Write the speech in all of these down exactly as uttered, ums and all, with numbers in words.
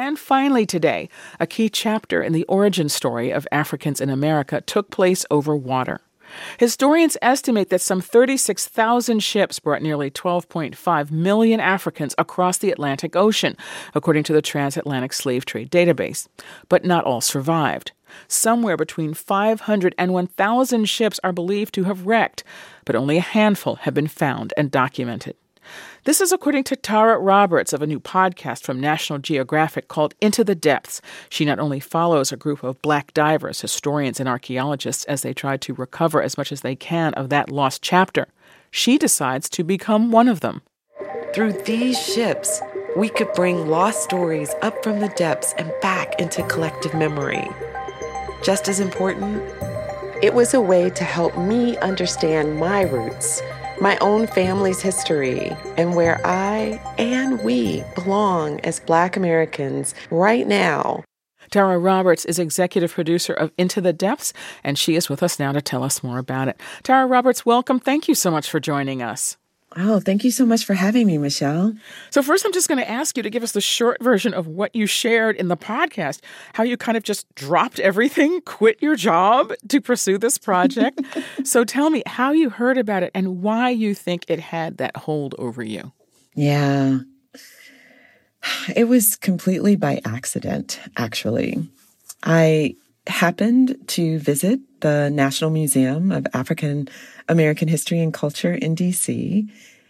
And finally today, a key chapter in the origin story of Africans in America took place over water. Historians estimate that some thirty-six thousand ships brought nearly twelve point five million Africans across the Atlantic Ocean, according to the Transatlantic Slave Trade Database. But not all survived. Somewhere between five hundred and one thousand ships are believed to have wrecked, but only a handful have been found and documented. This is according to Tara Roberts of a new podcast from National Geographic called Into the Depths. She not only follows a group of black divers, historians, and archaeologists as they try to recover as much as they can of that lost chapter, she decides to become one of them. Through these ships, we could bring lost stories up from the depths and back into collective memory. Just as important, it was a way to help me understand my roots, my own family's history, and where I and we belong as Black Americans right now. Tara Roberts is executive producer of Into the Depths, and she is with us now to tell us more about it. Tara Roberts, welcome. Thank you so much for joining us. Oh, thank you so much for having me, Michelle. So first, I'm just going to ask you to give us the short version of what you shared in the podcast, how you kind of just dropped everything, quit your job to pursue this project. So tell me how you heard about it and why you think it had that hold over you. Yeah. It was completely by accident, actually. I happened to visit the National Museum of African American History and Culture in D C,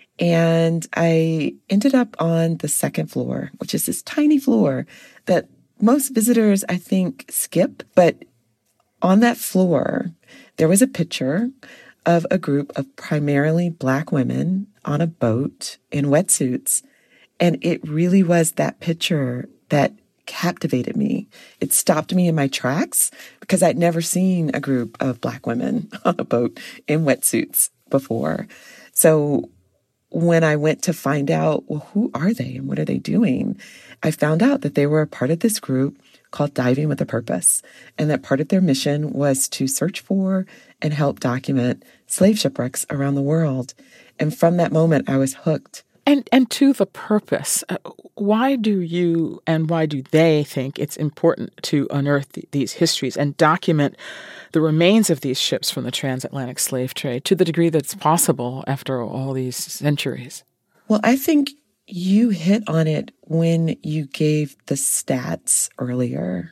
and I ended up on the second floor, which is this tiny floor that most visitors, I think, skip. But on that floor, there was a picture of a group of primarily Black women on a boat in wetsuits, and it really was that picture that captivated me. It stopped me in my tracks because I'd never seen a group of Black women on a boat in wetsuits before. So when I went to find out, well, who are they and what are they doing? I found out that they were a part of this group called Diving with a Purpose, and that part of their mission was to search for and help document slave shipwrecks around the world. And from that moment, I was hooked. And and to the purpose, uh, why do you and why do they think it's important to unearth th- these histories and document the remains of these ships from the transatlantic slave trade to the degree that's possible after all these centuries? Well, I think you hit on it when you gave the stats earlier.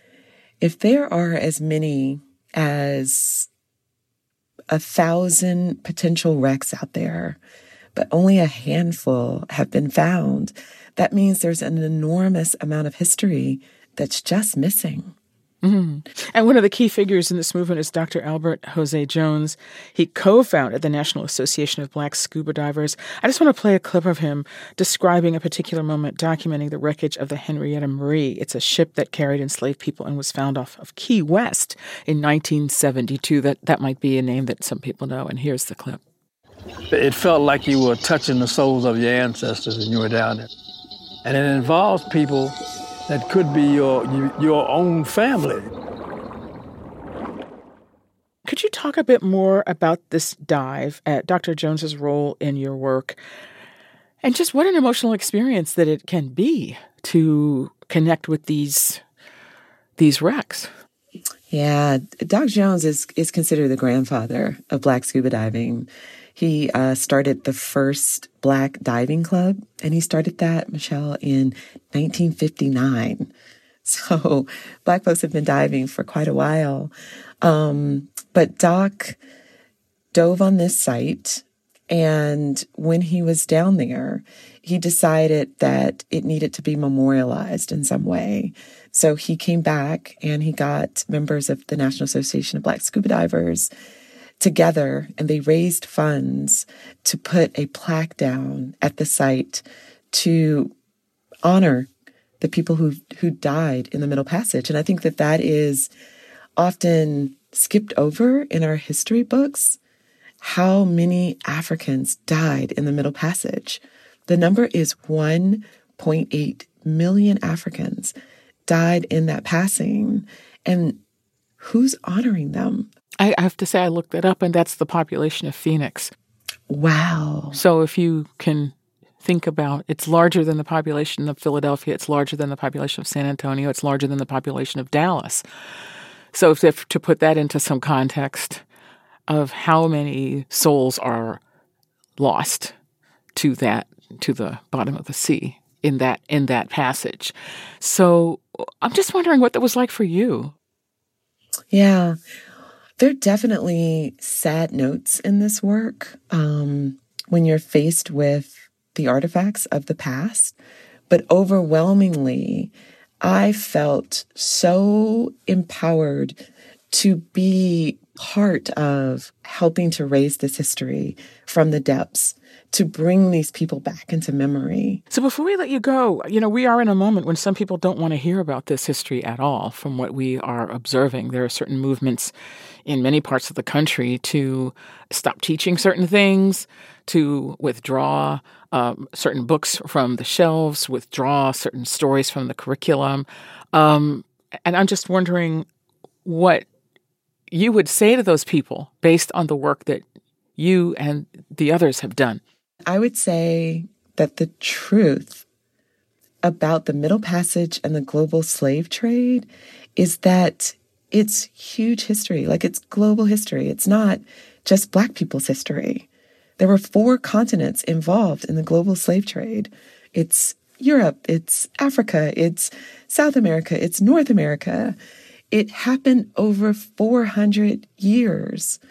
If there are as many as a thousand potential wrecks out there, but only a handful have been found, that means there's an enormous amount of history that's just missing. Mm-hmm. And one of the key figures in this movement is Doctor Albert Jose Jones. He co-founded the National Association of Black Scuba Divers. I just want to play a clip of him describing a particular moment documenting the wreckage of the Henrietta Marie. It's a ship that carried enslaved people and was found off of Key West in nineteen seventy-two. That, that might be a name that some people know, and here's the clip. It felt like you were touching the souls of your ancestors and you were down there. And it involves people that could be your your own family. Could you talk a bit more about this dive, at Doctor Jones's role in your work, and just what an emotional experience that it can be to connect with these these wrecks? Yeah, Doc Jones is is considered the grandfather of Black scuba diving. He uh, started the first Black diving club, and he started that, Michelle, in nineteen fifty-nine. So Black folks have been diving for quite a while. Um, but Doc dove on this site, and when he was down there, he decided that it needed to be memorialized in some way. So he came back, and he got members of the National Association of Black Scuba Divers together, and they raised funds to put a plaque down at the site to honor the people who who died in the Middle Passage. And I think that that is often skipped over in our history books, how many Africans died in the Middle Passage. The number is one point eight million Africans died in that passing. And who's honoring them? I have to say I looked that up, and that's the population of Phoenix. Wow. So if you can think about it's larger than the population of Philadelphia, it's larger than the population of San Antonio, it's larger than the population of Dallas. So if, if to put that into some context of how many souls are lost to that, to the bottom of the sea in that in that passage. So I'm just wondering what that was like for you. Yeah. There are definitely sad notes in this work um, when you're faced with the artifacts of the past. But overwhelmingly, I felt so empowered to be part of helping to raise this history from the depths, to bring these people back into memory. So before we let you go, you know, we are in a moment when some people don't want to hear about this history at all from what we are observing. There are certain movements in many parts of the country to stop teaching certain things, to withdraw um, certain books from the shelves, withdraw certain stories from the curriculum. Um, and I'm just wondering what you would say to those people based on the work that you and the others have done. I would say that the truth about the Middle Passage and the global slave trade is that it's huge history, like it's global history. It's not just Black people's history. There were four continents involved in the global slave trade. It's Europe, it's Africa, it's South America, it's North America. It happened over four hundred years.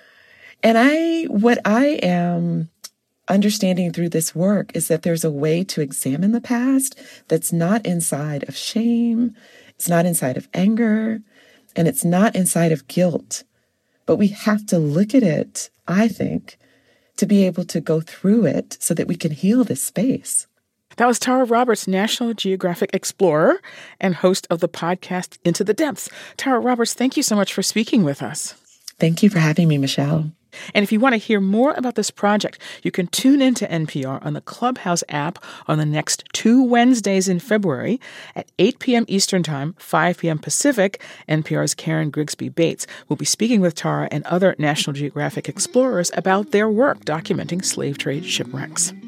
And I, what I am understanding through this work is that there's a way to examine the past that's not inside of shame, it's not inside of anger, and it's not inside of guilt. But we have to look at it, I think, to be able to go through it so that we can heal this space. That was Tara Roberts, National Geographic explorer and host of the podcast Into the Depths. Tara Roberts, thank you so much for speaking with us. Thank you for having me, Michelle. And if you want to hear more about this project, you can tune into N P R on the Clubhouse app on the next two Wednesdays in February at eight p.m. Eastern Time, five p.m. Pacific. N P R's Karen Grigsby Bates will be speaking with Tara and other National Geographic explorers about their work documenting slave trade shipwrecks.